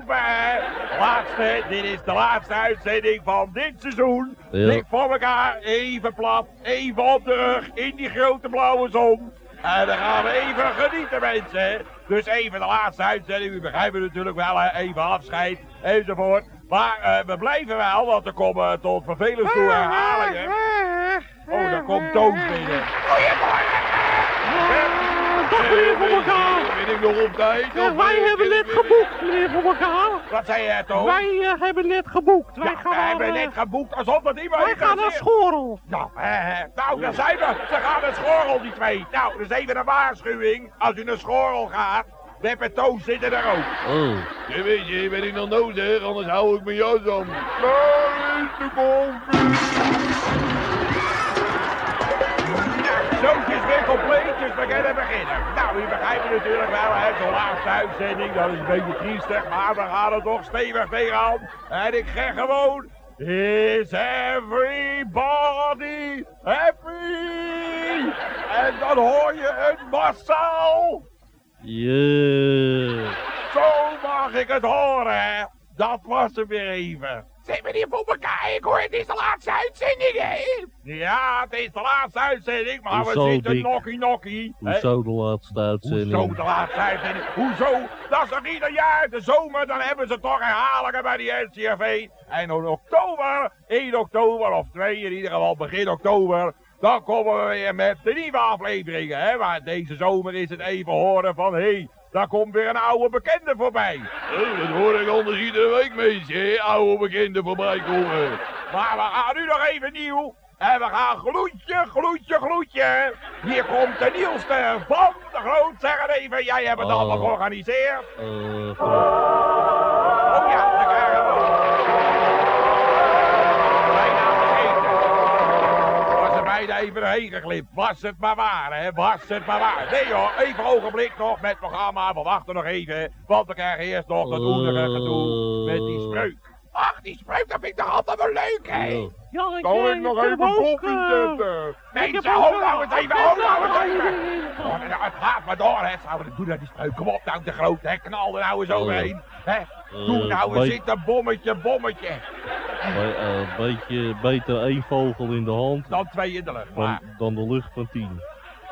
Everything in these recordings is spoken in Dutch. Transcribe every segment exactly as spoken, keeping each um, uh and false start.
boven, hè. Laatste, dit is de laatste uitzending van dit seizoen. Ja. Dik voor elkaar, even plat, even op de rug, in die grote blauwe zon. En dan gaan we even genieten, mensen. Dus even de laatste uitzending, u begrijpt het natuurlijk wel, hè. Even afscheid, enzovoort. Maar uh, we blijven wel, want er komen tot vervelend toe herhalingen. Oh, daar komt Toos binnen. Goeiemorgen! Dag meneer Voor elkaar. Ben ik nog op tijd? Ja, wij hebben net geboekt, meneer Voor elkaar. Wat zei je, Toos? Wij uh, hebben net geboekt. Wij Ja, gaan we naar, hebben uh, net geboekt alsof dat iemand... Wij gaan naar Schorrel. Nou, eh, nou, daar zijn we. Ze gaan naar Schorrel, die twee. Nou, dus even een waarschuwing. Als u naar Schorrel gaat, Web en Toos zitten er ook. Oh. Ja, weet je, ben ik nog nodig, anders hou ik mijn jas om. Daar is de koffie. Zootjes weer compleet, dus we kunnen beginnen. Nou, u begrijpt het natuurlijk wel, hè, zo'n laatste uitzending, dat is een beetje triestig, maar we gaan er toch stevig tegenaan. En ik zeg gewoon, is everybody happy? En dan hoor je een massaal. Yeah. Zo mag ik het horen, hè. Dat was er weer even. Zeg meneer voor elkaar, ik hoor het is de laatste uitzending, hè? Ja, het is de laatste uitzending, maar Hoezo, we zitten Dick? nokkie nokkie. hè? Hoezo de laatste uitzending? Hoezo de laatste uitzending? Hoezo? Dat is toch ieder jaar de zomer, dan hebben ze toch herhalingen bij die N C R V. En in oktober, één oktober of twee, in ieder geval begin oktober, dan komen we weer met de nieuwe afleveringen, hè. Maar deze zomer is het even horen van, hé, hey, daar komt weer een oude bekende voorbij. Oh, dat hoor ik anders iedere week, mensen, hè, oude bekende voorbij komen. Maar we gaan nu nog even nieuw. En we gaan gloedje, gloedje, gloedje. Hier komt de nieuwste van de Groot. Zeg het even, jij hebt het Oh. allemaal georganiseerd. Uh, Oh ja, dan krijgen we... Bijna vergeten. Was er bijna even heen geklipt. Was het maar waar, hè? Was het maar waar. Nee hoor, even ogenblik nog met het programma. We wachten nog even. Want we krijgen eerst nog dat oenige gedoe met die spreuk. Ach, die spreuk, dat vind ik toch altijd wel leuk, hè? ja. Ja, ik, Kan eh, ik nog heb even ook, koffie eh, zetten? ik Mensen, heb ook, hou eh, nou eens even, hou nou eens even. eh, Oh, nou, het gaat maar door, hè. Zouden doe dat die spreuk. Kom op nou, de grote, hè. Knal er nou eens overheen. Hè. Doe Eh, nou eens bij- zitten, bommetje, bommetje. Bij, eh, beetje beter één vogel in de hand Dan twee in de lucht, dan, maar... dan de lucht van tien.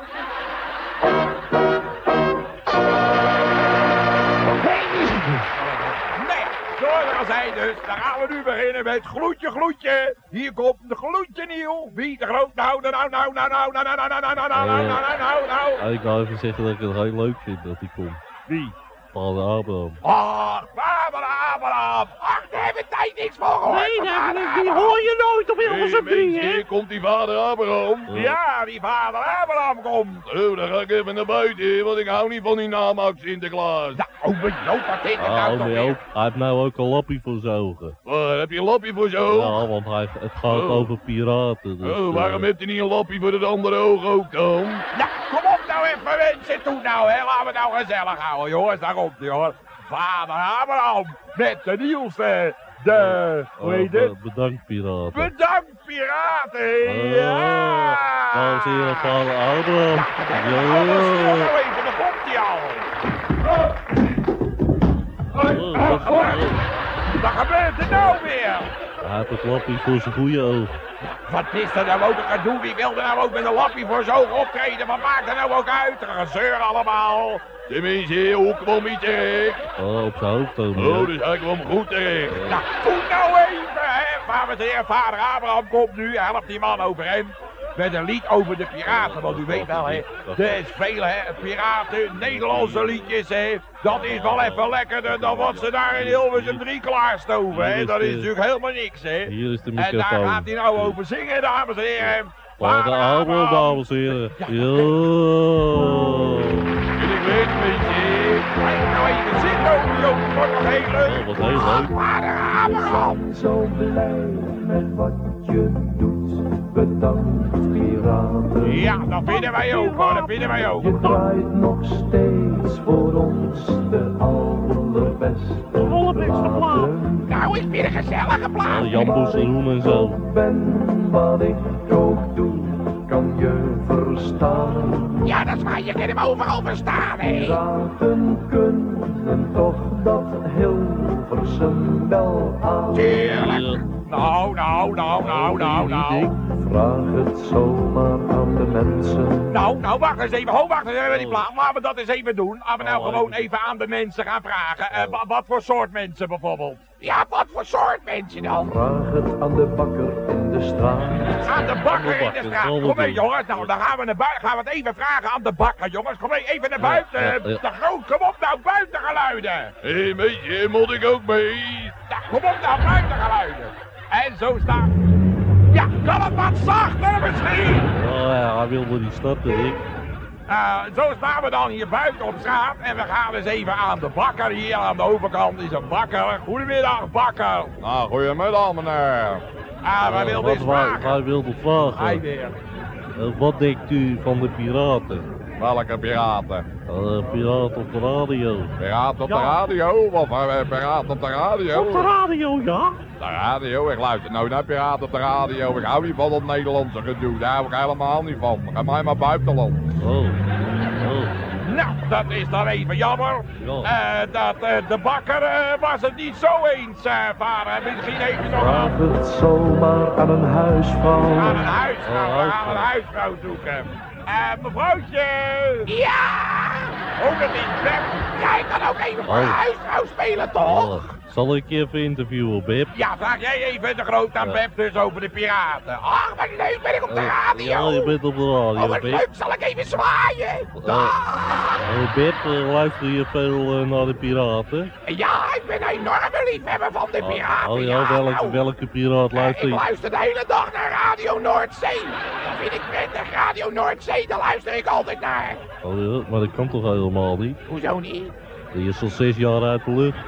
Nee, zoals ik al zei dus, dan gaan we nu beginnen met gloedje, gloedje. Hier komt de gloedje nieuw. Wie de groot, nou, nou, nou, nou, nou, nou, nou, nou, nou, nou, nou, nou, nou, nou, nou, nou. Ah, ik wou even zeggen dat ik het heel leuk vind dat hij komt. Wie? Vader Abraham. Ach, Abraham, Abraham. Ach, daar hebben we tijd niks voor gehoord. Nee, daar- die, die hoor je nooit op Hilversum drie, hè? komt die vader Abraham. Ja. Ja, die vader Abraham komt. Oh, dan ga ik even naar buiten, want ik hou niet van die naam Sinterklaas. Ja, oh, mijn Joop, wat is het Ah, nou oh, toch nee, ook, weer? hij heeft nou ook een lappie voor zijn ogen. Oh, heb je een lapje voor zo? Ja, want hij, het gaat Oh. over piraten. Dus, Oh, waarom eh, heeft hij niet een lappie voor het andere oog ook dan? Ja, kom op nou even mensen, toe nou hè, laten we het nou gezellig houden jongens, daar komt hij hoor. Vader Abraham, met de nieuwste, de, hoe oh, heet be- het? bedankt piraten. Bedankt piraten, Oh, ja! dames en heren, vader Abraham. Ja, Ja. nou even, daar komt hij al. Oh, wat- oh. Wat gebeurt er nou weer? Hij heeft het lappie voor zijn goede oog. Wat is er nou ook een gedoe? Wie wil er nou ook met een lappie voor zijn ogen optreden? Wat maakt er nou ook uit? Gezeur allemaal. Tenminste, hoe kwam hij terecht? Oh, op zijn hoofd ook. Oh, dus hij kwam goed terecht. Nou, goed nou even, hè. Vader de heer, vader Abraham komt nu. Helpt die man over hem. Met een lied over de piraten, want u weet wel, hè. Er is veel, hè, piraten, Nederlandse liedjes, hè. Dat is wel even lekkerder dan wat ze daar in Hilversum drie klaarstoven, hè. Dat is natuurlijk helemaal niks, hè. Hier is de En daar microfoon. gaat hij nou over zingen, dames en heren. Vader Abraham, dames en heren. Ja. Ja. Ik weet een beetje. Blijf nou even zitten, over Joop. Het wordt nog heel leuk. Oh, wat heel leuk. Vader Abraham. Zo blij met wat je doet. Bedankt, piraten. Ja, dat vinden wij ook, hoor. Dat vinden wij ook. Je draait nog steeds voor ons de allerbeste De allerbeste plaat. platen. Nou is weer een gezellige Ja, plaat. Jan Boesselhoen en zo. Ik ben wat ik ook doe, kan je verstaan. Ja, dat is waar. Je kan hem overal verstaan, hè. Piraten kunnen toch dat heel wel aan. Tuurlijk. Nou, nou, nou, nou, nou, nou. Vraag het zomaar aan de mensen. Nou, nou, wacht eens even. Ho, wacht eens even die plaat. Laten we dat eens even doen. Laten we nou Oh, gewoon even. even aan de mensen gaan vragen. Eh, wa- wat voor soort mensen bijvoorbeeld? Ja, wat voor soort mensen dan? Vraag het aan de bakker in de straat. Aan de bakker in de bakker, straat. zal we Kom mee, doen. jongens. Nou, dan gaan we, naar buiten, gaan we het even vragen aan de bakker, jongens. Kom mee, even naar Ja, buiten. ja, ja. De groot, kom op nou, buitengeluiden. Hé, hey, meisje, moet ik ook mee? Nou, kom op nou, buitengeluiden. En zo staat... Ja, kan het wat zachter misschien? Oh ja, hij wilde niet starten, ik. Uh, zo staan we dan hier buiten op straat en we gaan eens even aan de bakker. Hier aan de overkant is een bakker. Goedemiddag, bakker. Nou, goedemiddag meneer. Ah, wij Eh, wilden wat eens wij, vragen. wij wilden Hij vragen. weer. Eh, wat denkt u van de piraten? Welke piraten? Uh, piraten op de radio. Piraten op de Ja. radio? Wat voor eh, piraten op de radio? Op de radio, ja. De radio? Ik luister nou naar piraten op de radio. Ik hou niet van dat Nederlandse gedoe. Daar hou ik helemaal niet van. Ga mij maar buitenland. Oh. Oh. Nou, dat is dan even jammer. Ja. Eh, dat eh, de bakker eh, was het niet zo eens, eh, vader. Misschien even nog Vraag aan, het zomaar aan een huisvrouw. aan een huisvrouw. Oh, We gaan een huisvrouw zoeken. Eh, mevrouwtje. Ja! Oh, dat is Beb. Jij kan ook even voor Oh. een huisvrouw spelen, toch? Oh. Zal ik je even interviewen, Beb? Ja, vraag jij even de groot aan Ja. Beb dus over de piraten. Ach, wat leuk, ben ik op de Eh, radio. Ja, je bent op de Oh, radio, wat Beb. leuk, zal ik even zwaaien? Dag. Eh, Beb, eh, luister je veel eh, naar de piraten? Ja, ik ben een enorme liefhebber van de piraten. Oh ja, welke, nou. welke piraat Eh, luister ik je? luister de hele dag naar Radio Noordzee. Dat vind ik prettig, Radio Noordzee, daar luister ik altijd naar. Oh ja, maar dat kan toch helemaal niet? Hoezo niet? Die is al zes jaar uit de lucht.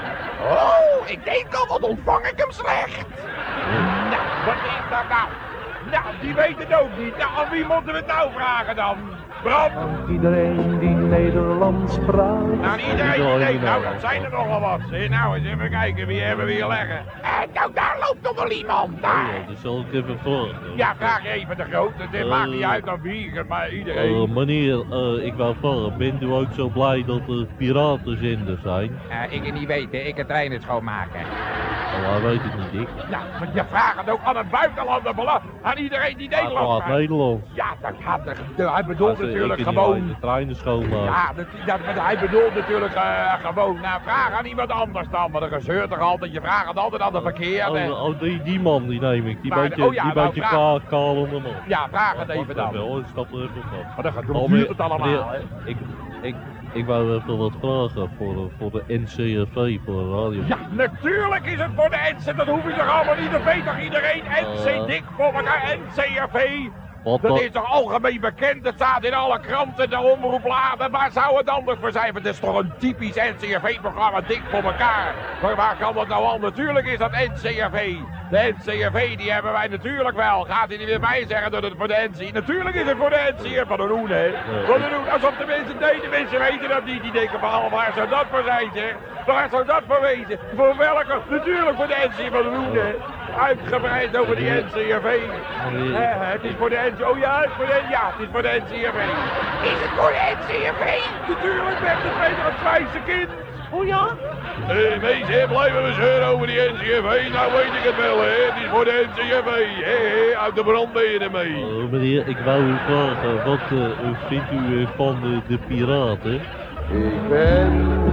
Oh, ik denk al, wat ontvang ik hem slecht. Nou, wat is dat nou? Nou, die weet het ook niet. Nou, aan wie moeten we het nou vragen dan? Bram? Aan iedereen die Nederlands praat. Nou, iedereen Ja, die denkt, inderdaad. nou, dat zijn er nogal wat. Zie, nou, eens even kijken, wie hebben we hier leggen? Eh, nou, daar loopt nog wel iemand, Oh daar. ja, dat zal ik even vragen. Ja, vraag even de grote, dit Eh, maakt niet uit aan wie, maar Eh, iedereen. meneer, eh, ik wou vragen, bent u ook zo blij dat er piratenzenders zijn? Uh, ik het niet weten, ik het treinen schoonmaken. Oh, hij weet het niet, ik. Nou, maar je vraagt het ook aan een buitenlander belang, aan iedereen die Hij Nederlands praat praat. Nederlands. Ja, dat gaat, de, de- hij bedoelt Hij- natuurlijk ik kan gewoon... niet de treinen schoonmaken. Ja, dat, dat, maar hij bedoelt natuurlijk eh, gewoon, nou, vraag aan iemand anders dan, maar er gezeurt toch altijd, je vraagt het altijd aan de verkeerde. Oh, oh, die, die man die neem ik, die Maar, beetje, oh ja, die nou, beetje vraag- ka kalende man. Ja, vraag het even Wacht dan. Wel, ik stap er even op. Maar dan gaat Oh, duurt het meneer- allemaal, hè. meneer, Ik, ik, ik wou even wat vragen voor, de- voor de N C R V, voor de radio. Ja, natuurlijk is het voor de N C, dat hoef je toch allemaal niet, dat weet toch iedereen? N C Eh. dik voor elkaar, N C R V. Wat Dat dan? is toch algemeen bekend, het staat in alle kranten, de omroepbladen. Waar zou het anders voor zijn? Het is toch een typisch N C R V-programma, dik voor elkaar. Maar waar kan dat nou al? Natuurlijk is dat N C R V. De N C R V, die hebben wij natuurlijk wel. Gaat hij niet weer bij zeggen dat het voor de N C... Natuurlijk is het voor de N C R van de Roen, hè. Van de Roen, alsof de mensen, nee, de mensen weten dat niet. Die denken van, oh, waar zou dat voor zijn, zeg? Waar zou dat voor wezen? Voor welke? Natuurlijk voor de N C R van de Roen, hè. Uitgebreid over die N C R V. Meneer- Eh, het is voor de N C R V. Oh ja, het is voor de, ja, het is voor de N C R V. Is het voor de N C R V? Natuurlijk, met het tweede het wijze kind. Oh ja? Hé, hey, mensen, blijven we zeuren over die N C R V. Nou weet ik het wel, hè. Het is voor de N C R V. Hé, hé, uit de brand ben je ermee. Oh, meneer, ik wou u vragen, wat eh, vindt u eh, van de, de piraten? Ik ben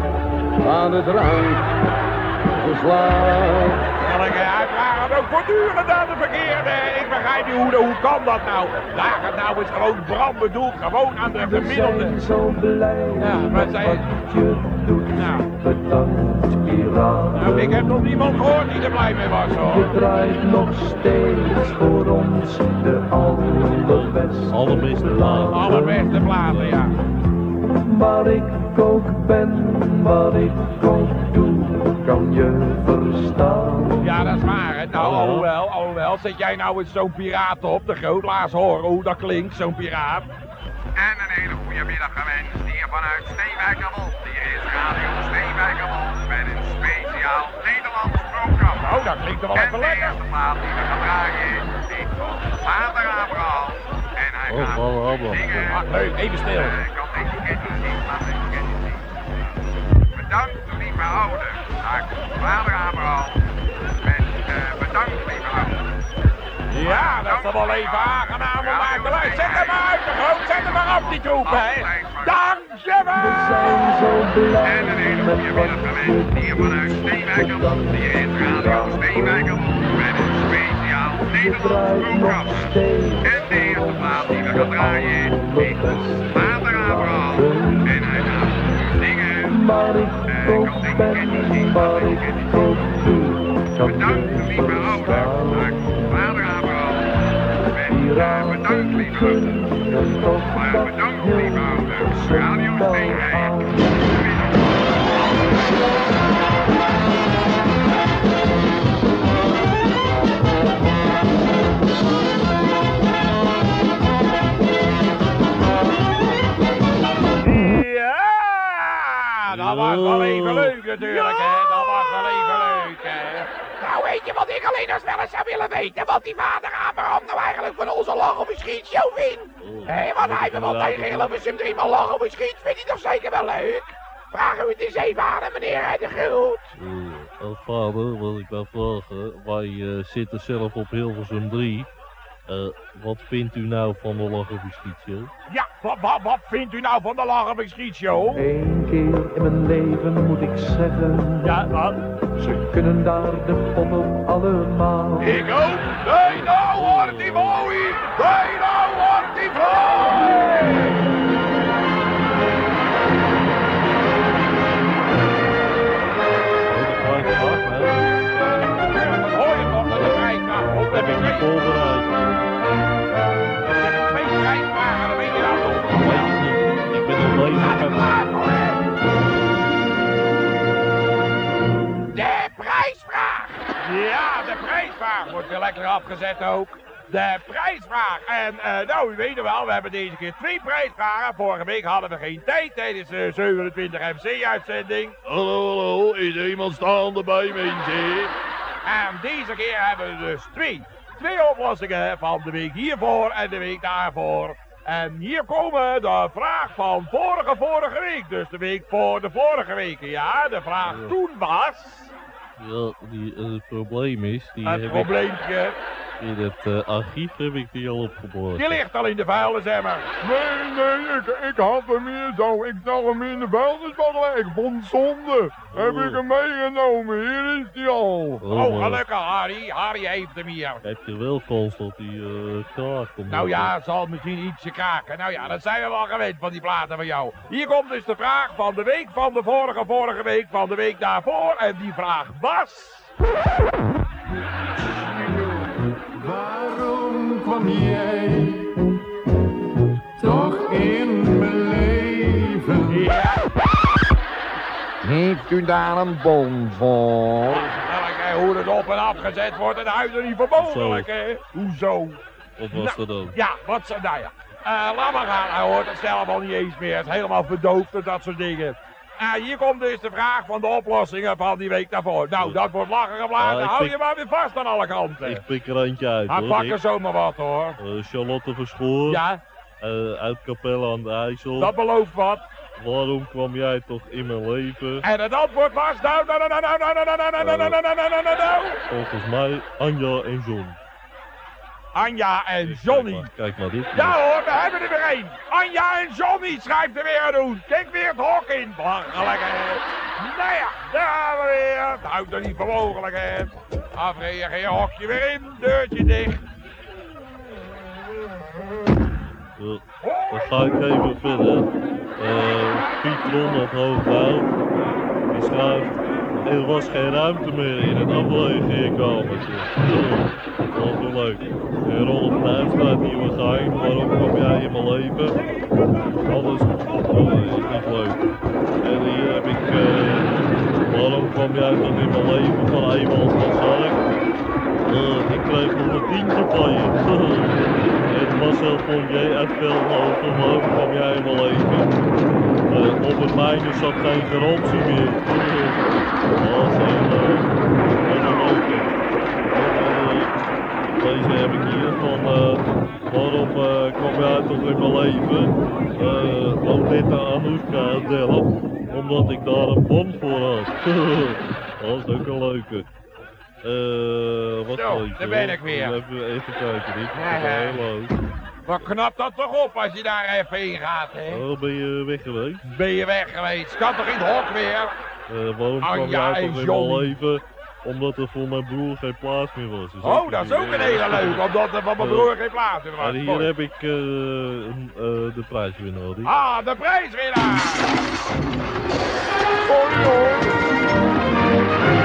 aan de drank geslagen. Hij vraagt het ook voortdurend aan de verkeerde. Ik begrijp niet hoe, hoe kan dat nou? Laat het nou eens gewoon brand bedoeld, gewoon aan de We gemiddelde. zijn zo blij Ja, maar met zij- wat je doet. Nou. Bedankt, piraten. Nou, ik heb nog niemand gehoord die er blij mee was, hoor. Je draait nog steeds voor ons de allerbeste Allerbeste plaat. Allerbeste platen, ja. Waar ik ook ben, wat ik ook doe, kan je verstaan. Ja, dat is waar, hè. Nou, Oh. alhoewel, alhoewel, zet jij nou eens zo'n piraat op, de groot, laat eens horen hoe dat klinkt, zo'n piraat. En een hele goede middag gewenst hier vanuit Steenwijkerwald. Hier is Radio Steenwijkerwald met een speciaal Nederlands programma. Nou, dat klinkt er wel En even de lekker. eerste plaat die we gaan draaien is die van Vader Abraham. En hij Oh, gaat Vader Abraham. zingen. Ah, leuk, even stil. Eh, ik kan deze etiket niet zien, laat ik etiket niet zien. Bedankt lieve ouders Dag, vader Abraham. Met uh, bedankt, lieve ouders. Ja, dat is toch wel even aangenaam om naar te luisteren. Zet hem uit, de groot, zet hem maar op die troep, hè. Dankjewel! We zijn zo blij En een hele goede middag gewenst hier vanuit Steenwijkerland. Hier is Radio Steenwijkerland met een speciaal Nederlands programma. En de eerste plaat die we gaan draaien is Vader Abraham. En hij gaat zingen. maar ik Uh, ik ook kan denk ik ben, niet zien, maar maar ik ik ken niet ook doe. Kan Bedankt, je lieve ouders. verstaan? Dag, vader Abraham. En Die uh, ramen bedankt, lieve ouders. kunnen toch Maar dat bedankt, heel lieve ouders. Radio snel Steenwijk. aan. Ja, dat was wel even leuk natuurlijk, hè. Dat was wel even leuk, hè. Nou, weet je wat ik alleen nog wel eens zou willen weten? Wat die vader Abraham nou eigenlijk van onze Lach op een Schietshow vindt? Hé, want hij heeft wel tegen Hilversum driemaal Lach op een Schiet. Vindt hij toch zeker wel leuk? Vragen we het eens even aan hem, meneer Hij de Groot. Uh, als vader wil ik wel vragen, wij uh, zitten zelf op Hilversum drie. Uh, wat vindt u nou van de Lach op een Schietshow? Ja, wat, wat, wat vindt u nou van de Lach op een Schietshow? Eén keer in mijn leven moet ik zeggen, Ja, wat? ze kunnen daar de pot op allemaal. Ik ook. Nee, nou wordt die mooi. Nee, nou wordt die mooi. Hoor je nog dat de prijsvraag op? Heb ik niet twee, voorbereid. heb ik twee prijsvragen, dan weet je nou toch. Weet ik niet. Ik ben nog bezig Gaat het met... klaar voor hem? De prijsvraag. Ja, de prijsvraag wordt weer lekker afgezet ook. De prijsvraag. En uh, nou, u weet het wel, we hebben deze keer twee prijsvragen. Vorige week hadden we geen tijd tijdens de zevenentwintig M C-uitzending. Hallo, hallo, is er iemand staande bij mensen? En deze keer hebben we dus twee. Twee oplossingen van de week hiervoor en de week daarvoor. En hier komen de vraag van vorige vorige week. Dus de week voor de vorige week. Ja, de vraag Ja. toen was... Ja, die, uh, het probleem is, die Het heb probleempje. ik in het uh, archief heb ik die al opgeborgen. Die ligt al in de vuilnisemmer. Nee, nee, ik, ik had hem hier zo. Ik zag hem in de vuilnisbak. Ik vond het zonde. Heb ik hem meegenomen. Hier is hij al. Oh, gelukkig Harry. Harry heeft hem hier. Heb je wel kans dat die uh, kraakt? omdat Nou ja, het- het zal misschien ietsje kraken. Nou ja, dat zijn we wel gewend van die platen van jou. Hier komt dus de vraag van de week van de vorige, vorige week, van de week daarvoor. En die vraag was... Waarom kwam jij toch in mijn leven? Ja, Heeft u daar een bon voor? nou, kijk hoe het op en afgezet wordt en huis er niet verboden, hè? Hoezo? Wat was dat dan? Ja, wat ze, nou ja. Uh, laat maar gaan, hij hoort het zelf al niet eens meer. Het is helemaal verdoofd en dat soort dingen. Uh, hier komt dus de vraag van de oplossingen van die week daarvoor. Nou, dat wordt lachen geblazen. Ah, ik Hou pik- je maar weer vast aan alle kanten. Ik pik er eentje uit Hij hoor. pakt Ik- er zomaar wat hoor. uh, Charlotte Verschoor, Ja, uh, uit Capelle aan de IJssel. dat belooft wat. Waarom kwam jij toch in mijn leven? En het antwoord was nou, nou, nou, nou, nou, nou, nou, nou, nou, nou, nou, nou, nou, nou, nou, nou. Volgens mij Anja en John. Anja en Kijk Johnny. maar, kijk maar dit. Ja hoor, we hebben er weer één. Anja en Johnny schrijft er weer aan doen. Kijk weer het hok in. Belachelijk hè. Nou ja, daar gaan we weer. Het houdt er niet voor mogelijk hè. Afreageren, hokje weer in, deurtje dicht. Ja, dan ga ik even verder. Uh, Piet Ron uit Hoogdouw. Die schrijft, er was geen ruimte meer in het aflegeerkamertje. Dat was wel leuk. En Rolf Nijs uit Nieuwegein, waarom kwam jij in mijn leven? Alles oh, is niet leuk. En hier heb ik, uh, waarom kwam jij toch in mijn leven van Ewald van Zark? Uh, ik kreeg nog een tientje van je. En Marcel Fournier uit Veldhoven, waarom kwam jij in mijn leven? Uh, op het mijne zat geen garantie meer. Dat was heel leuk. Hele leuke. En, uh, deze heb ik hier van, uh, waarom uh, kwam jij toch in mijn leven? Uh, Odetta Anoushka uit Delft. Om omdat ik daar een bon voor had. Dat is ook een leuke. Eh, wat Zo, leuk, daar hoor. ben ik weer. Even, even kijken, dit Ja, ja. Hallo. Wat knapt dat toch op als je daar even heen gaat, hè? Oh, ben je weg geweest? Ben je weg geweest? Kan toch in het hok weer? Uh, waarom Oh, kwam ja, jij toch in John. mijn leven? Omdat er voor mijn broer geen plaats meer was. Dus Oh, ik- dat is ook een hele leuke, omdat er van mijn Eh, broer geen plaats meer was. En hier Mooi. heb ik uh, uh, de prijswinnaar. Die. Ah, de prijswinnaar! Sorry hoor.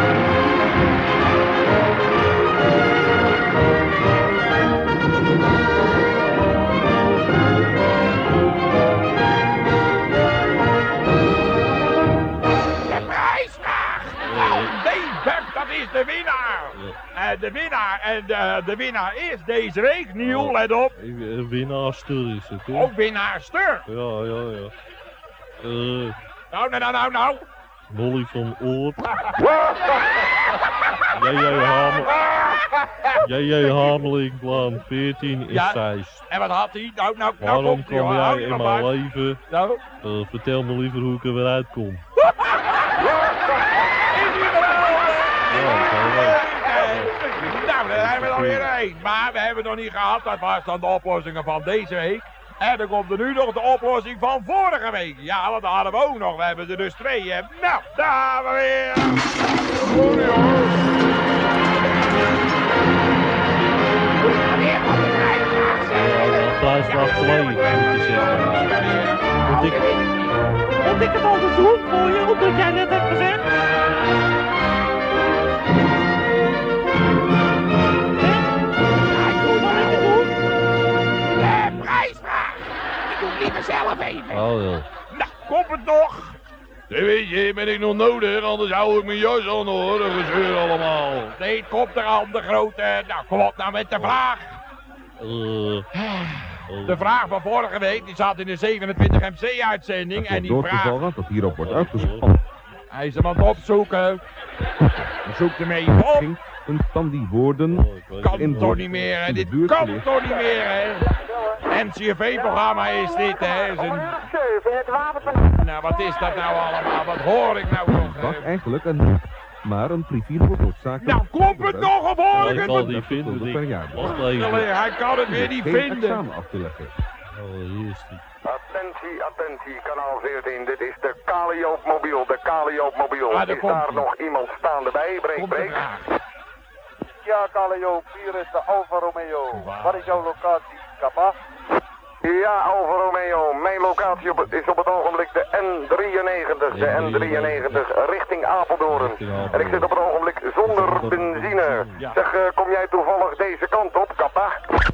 De prijsvraag! Nou, deze, dat is de winnaar! En de winnaar, en de, de winnaar is deze week, Niel, let op, Ik- Een winnaarster is het, hoor. ook winnaarster. Ja, ja, ja. Eh, Nou, nou, nou, nou, nou. Molly van Oort. J J Hamer. J J Hamelingplan veertien is Ja. Zeist. En wat had hij? Nou, nou, nou Waarom komt hij, kwam hoor. Hou jij je in nog mijn maar. leven? Nou, Eh, vertel me liever hoe ik er weer uitkom. is hij er wel? Ja, dat is wel leuk. Nou, daar hebben we er weer één. Maar we hebben het nog niet gehad. Dat was dan de oplossingen van deze week. En dan komt er nu nog de oplossing van vorige week. Ja, want daar hadden we ook nog. We hebben er dus twee. Hè. Nou, daar gaan we weer. Sorry hoor. Ja, prijsvraag twee, moet je zeggen. Want ik, Moet ik het anders doen voor je, omdat jij net hebt gezegd? Hè? Zal ik het doen? De prijsvraag. Ik doe het liever zelf even. oh ja. Nou, komt het nog? Weet je, ben ik nog nodig, anders hou ik mijn jas aan hoor, dat gezeur allemaal. Nee, het komt er aan, de grote. Nou, kom op nou met de vraag. Eh, De vraag van vorige week, die zat in de zevenentwintig M C-uitzending. En die vraag, dat hierop wordt uitgesproken. hij is hem aan het opzoeken. Zoekt hem even op. Van die woorden oh, ik weet Kan het toch niet. niet meer, hè? in de Dit buurt kan gelicht. toch niet meer, hè? N C R V-programma is dit, hè? Is een... Nou, wat is dat nou allemaal? Wat hoor ik nou nog? was hè? eigenlijk een maar een privier wordt noodzakelijk. Nou, klopt het nog of hoor ik Ik het? kan die vinden, per Dick. jaar. Wacht even. Hij kan het weer niet Geen vinden. examen af te leggen. Oh, hier is die. Attentie, attentie, kanaal veertien. Dit is de Kale Joop mobiel, de Kale Joop mobiel. Ah, daar is komt daar ie. nog iemand staande bij? Breek, Komt de breek. vraag. Ja, Kale Joop, hier is de Alfa Romeo. Wat is jouw locatie, Kappa? Ja, Alfa Romeo. Mijn locatie op het, is op het ogenblik de N drieënnegentig. De N drieënnegentig richting Apeldoorn. En ik zit op het ogenblik zonder benzine. Zeg, eh, kom jij toevallig deze kant op, Kappa?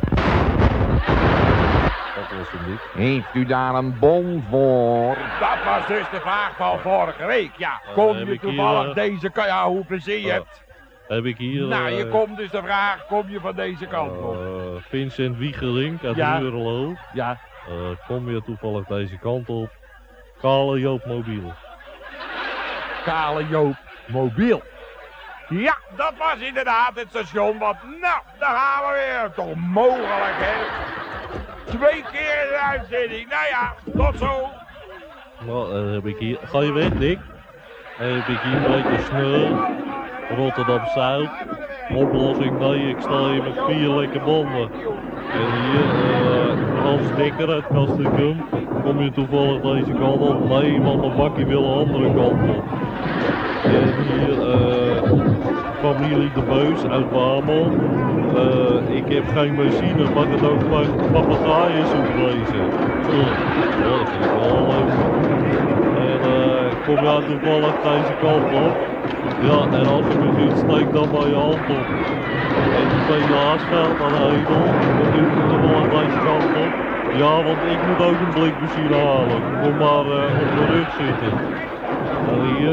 Dat was hem niet. Heeft u daar een bon voor? Dat was dus de vraag van vorige week. Ja, Eh, kom heb je ik hier, toevallig eh, deze kant? Ja, hoe plezier je eh, hebt. Heb ik hier... Nou, je eh, komt dus de vraag, kom je van deze kant op? eh, Vincent Wiegelink uit Ja. Ruurlo. Ja. Eh, kom je toevallig deze kant op? Kale Joop mobiel. Kale Joop mobiel. Ja, dat was inderdaad het station, want nou, daar gaan we weer. Toch mogelijk, hè? Twee keer in de uitzending. Nou ja, tot zo. Nou, dan heb ik hier... Ga je weg, Dick? Dan heb ik hier een beetje sneu. Rotterdam-Zuid. Oplossing, nee, ik sta hier met vier lekke bonden. En hier, eh, Frans Dikker uit Kastrikum. Kom je toevallig deze kant op? Nee, want mijn bakkie wil de andere kant op. En hier, eh, familie De Beus uit Bamel. Eh, ik heb geen benzine, mag het ook maar papegaaien zoek lezen. Ja, dat vind ik wel leuk. En eh, kom jij toevallig deze kant op? Ja, en als je me ziet, steek dan maar je hand op. En de tweede Haasveld aan de Hedel, dan doe je toevallig deze kant op. Ja, want ik moet ook een blik benzine halen. Kom maar eh, op de rug zitten. En hier,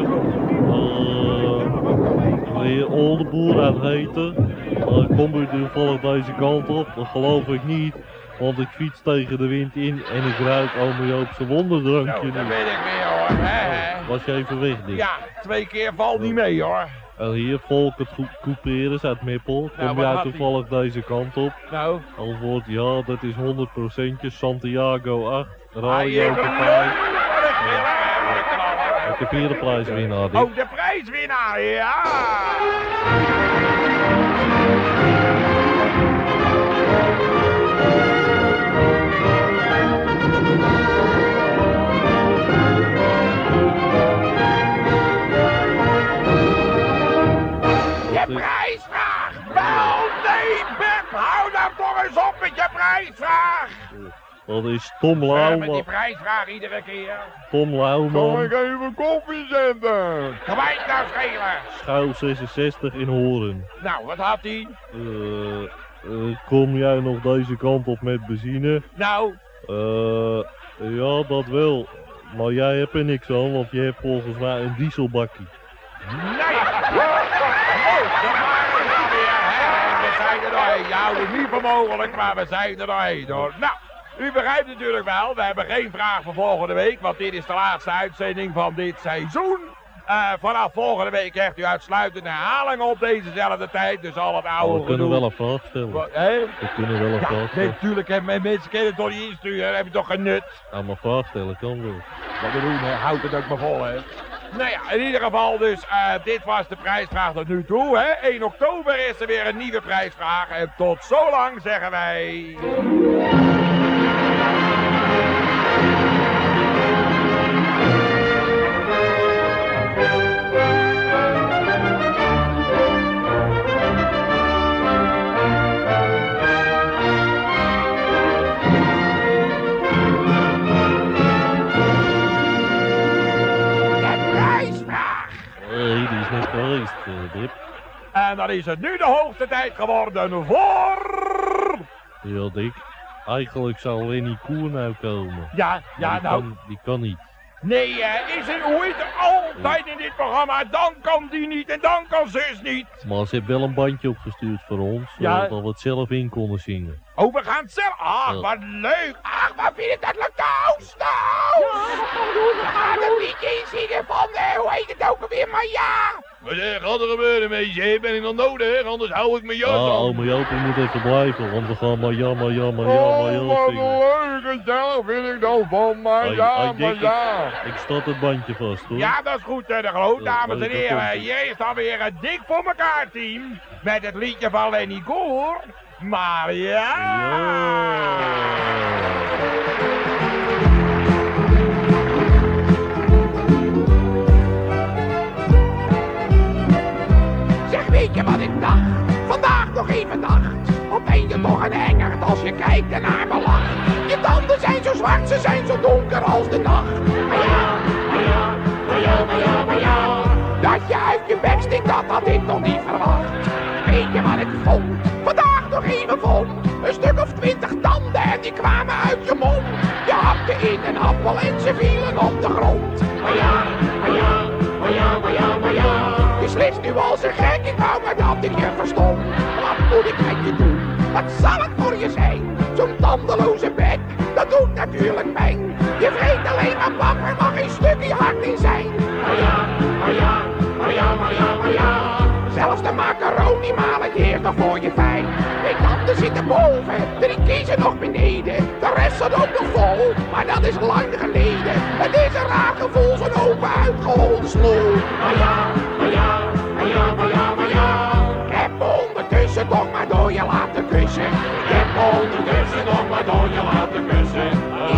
uh, hier Oldeboer uit Heten. Dan kom je toevallig deze kant op, dat geloof ik niet. Want ik fiets tegen de wind in en ik ruik Ome Joopse wonderdrankje Nou, daar nu. ben ik weer hoor. Hè, hè. Was je even weg, Dick? Ja, twee keer valt niet mee hoor. En hier Volkert Couperus uit Mippel. Nou, Kom wat jij had hij? toevallig deze kant op? Nou, Antwoord ja, dat is honderd procent Santiago acht. ah, Radio je vijf. Wat een killer, hè, wat een knaller. ik de vierde prijswinnaar. Dick. Oh, de prijswinnaar, ja! Je prijsvraag! Wel, nee, Bert, hou nou toch eens op met je prijsvraag! Dat is Tom Uh, Lauw. met die prijsvraag iedere keer. Tom Zal Lauwman, ik even koffie zetten? Kan mij het nou schelen? schuil zesenzestig in Horen. Nou, wat had hij? Eh, eh, kom jij nog deze kant op met benzine? Nou, Eh, ja, dat wel. Maar jij hebt er niks aan, want je hebt volgens mij een dieselbakkie. nee! Oh, daar waren we nou weer, hè? We zijn er doorheen. Je houdt het niet voor mogelijk, maar we zijn er doorheen, hoor. Nou, u begrijpt natuurlijk wel, we hebben geen vraag voor volgende week, want dit is de laatste uitzending van dit seizoen. Uh, vanaf volgende week krijgt u uitsluitend herhalingen op dezezelfde tijd, dus al het oude Oh, we kunnen gedoe. wel een vraag stellen. Wat, hè? We kunnen wel een Ja, vraag nee, stellen. natuurlijk, hè, men- mensen kennen het toch niet insturen, dan heb je toch genut. Ja, maar vraag stellen kan wel. Wat we doen, hè, houdt het ook maar vol, hè. Nou ja, in ieder geval dus, uh, dit was de prijsvraag tot nu toe, hè. één oktober is er weer een nieuwe prijsvraag en tot zo lang zeggen wij... De prijsvraag! Nee, die is net geweest, uh, Dip. En dan is het nu de hoogste tijd geworden voor... Ja, Dick. Eigenlijk zou Lenny Koer nou komen. Ja, Maar ja, die nou... Kan, die kan niet. Nee, uh, is het, hoe is het altijd in dit programma? Dan kan die niet en dan kan zus niet. Maar ze heeft wel een bandje opgestuurd voor ons, Ja. zodat we het zelf in konden zingen. Oh, we gaan het zelf... Ach, Ja. wat leuk. Ach, wat vind je dat leuk? Toos, Toos. We gaan een liedje inzingen van, uh, hoe heet het ook alweer? Maar ja. Wat gaat er gebeuren, meisje? Ben ik nog nodig, anders hou ik mijn jas Ah, aan. ome Joop, je moet even blijven, want we gaan maar ja, maar ja, maar ja, maar ja Oh, wat zingen. leuk en gezellig vind ik dan van, maar Hey, ja, hey, maar Dick, ja. Ik start het bandje vast, hoor. Ja, dat is goed, uh, de groot, Ja, dames en dat heren. komt-ie. Hier is dan weer een dik voor elkaar team. Met het liedje van Lenny Koer. Maar ja. Zeg, weet je wat ik dacht? Vandaag nog even dacht. Wat ben je toch een engert als je kijkt en naar me lacht. Je tanden zijn zo zwart, ze zijn zo donker als de nacht. Maar ja, maar ja, maar ja, maar ja, maar ja. Dat je uit je bek stikt, dat had ik nog niet verwacht. Weet je wat ik vond? Vandaag nog even vond. Een stuk of twintig tanden en die kwamen uit je mond. Je hapte in een appel en ze vielen op de grond. Maar ja, maar ja, maar ja, maar ja, maar ja. Je slist nu als een gek, ik wou maar dat ik je verstond. Wat moet ik met je doen? Wat zal het voor je zijn? Zo'n tandeloze bek, dat doet natuurlijk pijn. Je vreet alleen maar pap, er mag geen stukje hart in zijn. Maar ja, maar ja, maar ja, maar ja, maar ja. Zelfs de macaroni maal ik eerst nog voor je fijn. Twee tanden zitten boven, drie kiezen nog beneden. De rest zat ook nog vol, maar dat is lang geleden. Het is een raar gevoel, zo'n open uitgeholde sloel. Maar ja, maar ja, maar ja, maar ja, maar ja. Ik heb me ondertussen toch maar door je laten kussen. Ik heb me ondertussen toch maar door je laten kussen.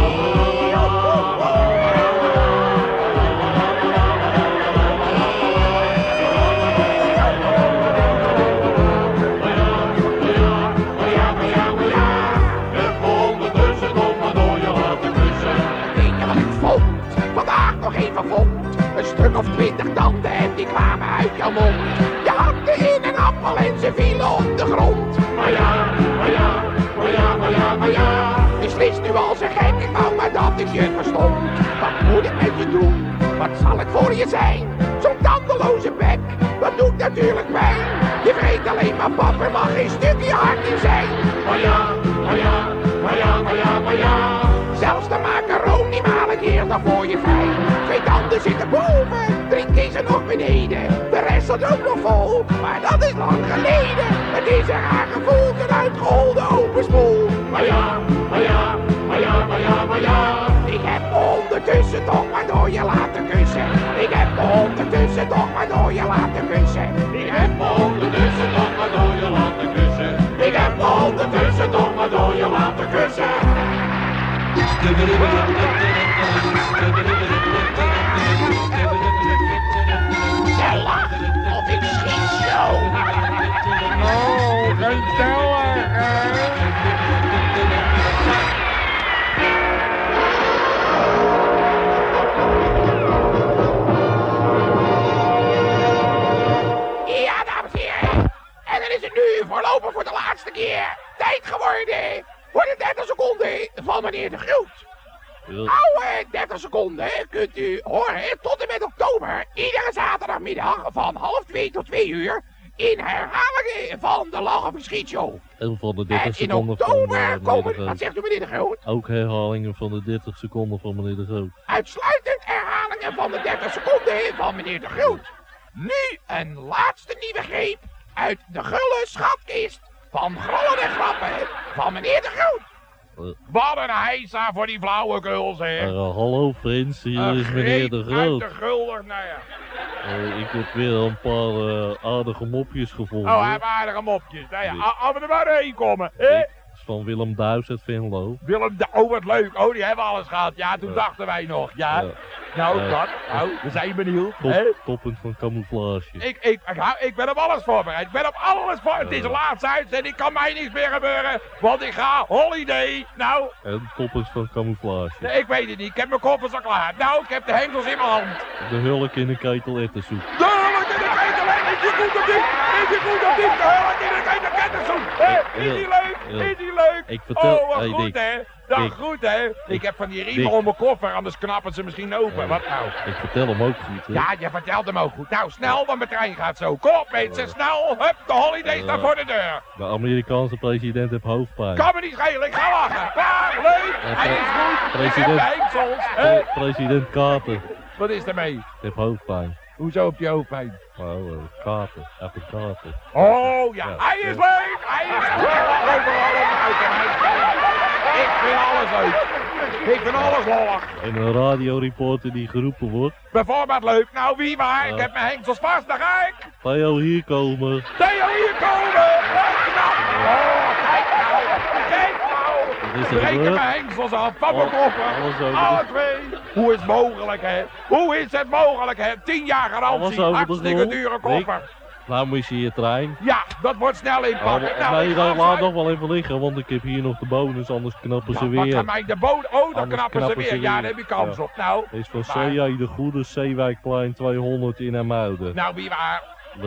Een stuk of twintig tanden en die kwamen uit jouw mond. Je hakte in een appel en ze vielen op de grond. Maar ja, maar ja, maar ja, maar ja, maar ja. Je slist nu als een gek, ik wou maar dat ik je verstond. Wat moet ik met je doen? Wat zal ik voor je zijn? Zo'n tandeloze bek, dat doet natuurlijk pijn. Je vreet alleen maar pap, er mag geen stukje hart in zijn. Maar ja, maar ja, maar ja, maar ja, maar ja. Zelfs de macaroni maal ik eerst nog voor je fijn. Twee tanden zitten boven, drie kiezen nog beneden. De rest zat ook nog vol, maar dat is lang geleden. Het is een raar gevoel, een uitgeholde open spoel. Maar ja, maar ja, maar ja, maar ja, maar ja. Ik heb me ondertussen toch maar door je laten kussen. Ik kussen. Ik heb me ondertussen toch maar door je laten kussen. Ik heb me ondertussen toch maar door je laten kussen. Jij lacht of ik schiet zo. Oh, geen tellen, hè? Ja, dames en heren. En dan is het nu voorlopig voor de laatste keer tijd geworden voor de dertig seconden van meneer De Groot. Oude dertig seconden kunt u horen tot en met oktober. Iedere zaterdagmiddag van half twee tot twee uur. In herhalingen van de Lach of Verschiet Show. En van de En dertig in seconden van oktober uh, meneer De komen... Groot. Wat zegt u meneer De Groot? Ook herhalingen van de dertig seconden van meneer De Groot. Uitsluitend herhalingen van de dertig seconden van meneer De Groot. Nu een laatste nieuwe greep uit de gulle schatkist van grollen en grappen van meneer De Groot. Uh, Wat een heisa voor die flauwekul, zeg. uh, hallo Frans, hier Een is meneer greep De uit Groot. de gulder, nou ja. Uh, ik heb weer een paar uh, aardige mopjes gevonden. Oh, hij heeft aardige mopjes. Nou ja, Nee. als we er maar heen komen. Hè? Dit is van Willem Duis uit Venlo. Willem, de- oh wat leuk. Oh, die hebben alles gehad. Ja, toen Ja. dachten wij nog. Ja. Ja. Nou, Ja. dat. Nou, we zijn benieuwd. Top, Hè? toppunt van camouflage. Ik, ik, ik, hou- ik ben op alles voorbereid. Ik ben op alles voor. Het is de laatste uitzending. Kan mij niks meer gebeuren. Want ik ga holiday. Nou, En toppunt van camouflage. nee, ik weet het niet. Ik heb mijn koffers al klaar. Nou, ik heb de hengels in mijn hand. De hulk in de ketel ettensoep. De hulk in de ketel. Is die goed of niet? Is die goed of niet? De hulk in de ketel. Kettensoep. Hé, is die leuk? Ja. Is die leuk? Ik vertel- Oh, wat hey, goed, Dick. hè? Dat Dick. goed, hè? Ik heb van die riemen Dick. om mijn koffer, anders knappen ze misschien open. Ja. Wat nou? Ik vertel hem ook goed, hè? Ja, je vertelt hem ook goed. Nou, snel, want mijn trein gaat zo. Kom op, mensen, snel. Hup, de holiday staat Ja. voor de deur. De Amerikaanse president heeft hoofdpijn. Kan me niet schelen, ik ga lachen. Klaar, leuk. Ja, Hij is goed. president. Ik heb de hengsels. hè? Pre- president Carter Wat is ermee? heeft hoofdpijn. Hoezo op je hoofdpijn? Oh, uh, Carter. Even Carter. Oh, ja. Ja. Hij is leuk. Hij is leuk. Overal uit en hij- Ik vind alles leuk. Ik vind alles lollig. En een radioreporter die geroepen wordt. Bijvoorbeeld leuk. Nou, wie waar? Ja. Ik heb mijn hengsels vast, daar ga ik. Theo hier komen. Theo, hier komen! Wat knap! Oh, kijk nou! Kijk nou! Wat is er Breken gebeurd? mijn hengsels af van mijn Al- koffer! alles over Alle de- twee! Hoe is het mogelijk, hè? Hoe is het mogelijk, hè? Tien jaar Alles garantie, over de hartstikke grond. dure Rick. koffer! Nou mis je je trein. Ja, dat wordt snel Oh, inpakken. Nou, nee, ik ga dan laat afsluiten. nog wel even liggen, want ik heb hier nog de bonus, anders knappen ze Ja, wat weer. kan mij de boot... Oh, dan Anders knappen ze knappen weer. ze Ja, weer. daar heb je kans Ja. op. Nou, Dit is van Maar- C J de Goede, Zeewijkplein tweehonderd in Hermuiden. nou, wie waar?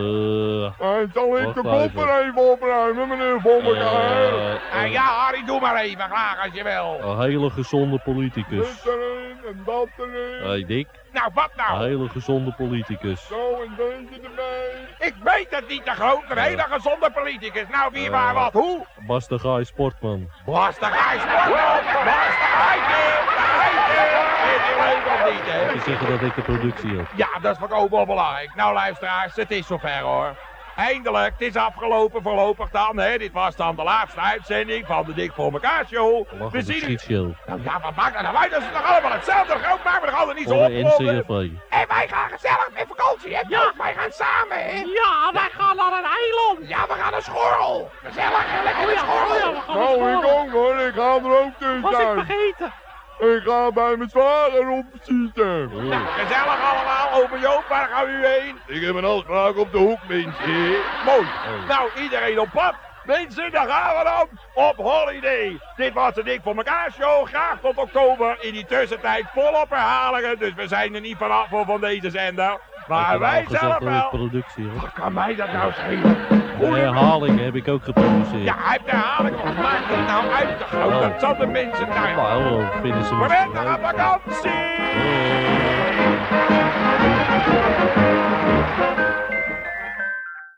De... Hey, zal ik Wacht de koffer even opruimen, meneer Vonnegaard? eh, Ah, ja, Harry, doe maar even. Graag als je wil. Een hele gezonde politicus. Dit erin en dat erin. Hey Dick, Nou, wat een nou? hele gezonde politicus. Zo, een beetje erbij. Ik weet het niet te groot. Een hele gezonde politicus. Nou, wie Eh. waar wat? Hoe? Bas de Gaai Sportman. Was de gijsman? Was de gijsman? De gijsman? Is je leuk of niet, hè? Te zeggen dat ik de productie heb. Ja, dat is voor ook wel belangrijk. Nou, luisteraars, het is zover hoor. Eindelijk, het is afgelopen voorlopig dan. Hè. Dit was dan de laatste uitzending van de Dik voor elkaar show. Lach We op de zien u. schietshow. Nou ja, wat maakt dat nou uit? Dat is toch allemaal hetzelfde groot, maken we toch altijd niet zo Voor de opgewonden? N C R V. En wij gaan gezellig met vakantie, hè? Ja. Wij gaan samen, hè? Ja, wij gaan naar een eiland. Ja, we gaan naar Schorrel. Gezellig, hè? Lekker Oh naar ja, Schorrel. oh ja, we gaan naar Nou, ik Schorrel. ook hoor, ik ga er ook tussen Was ik zijn. vergeten. Ik ga bij mijn zwager opzitten. Oh. Nou, gezellig allemaal. Open Joop, waar gaan u heen? Ik heb een afspraak op de hoek, mensen. Mooi. Oh. Nou, iedereen op pad. Mensen, daar gaan we dan op holiday. Dit was de Dik voor elkaar show. Graag tot oktober. In die tussentijd volop herhalingen. Dus we zijn er niet vanaf voor van deze zender. Maar wij zelf wel. productie hoor. Wat kan mij dat nou schelen? De Goeie- herhalingen heb ik ook geproduceerd. Ja, hij heeft de herhaling. Wat maakt het nou uit te groot? Dat zal de mensen daar. Nou, vinden ze misschien Prettige leuk. vakantie! Oh.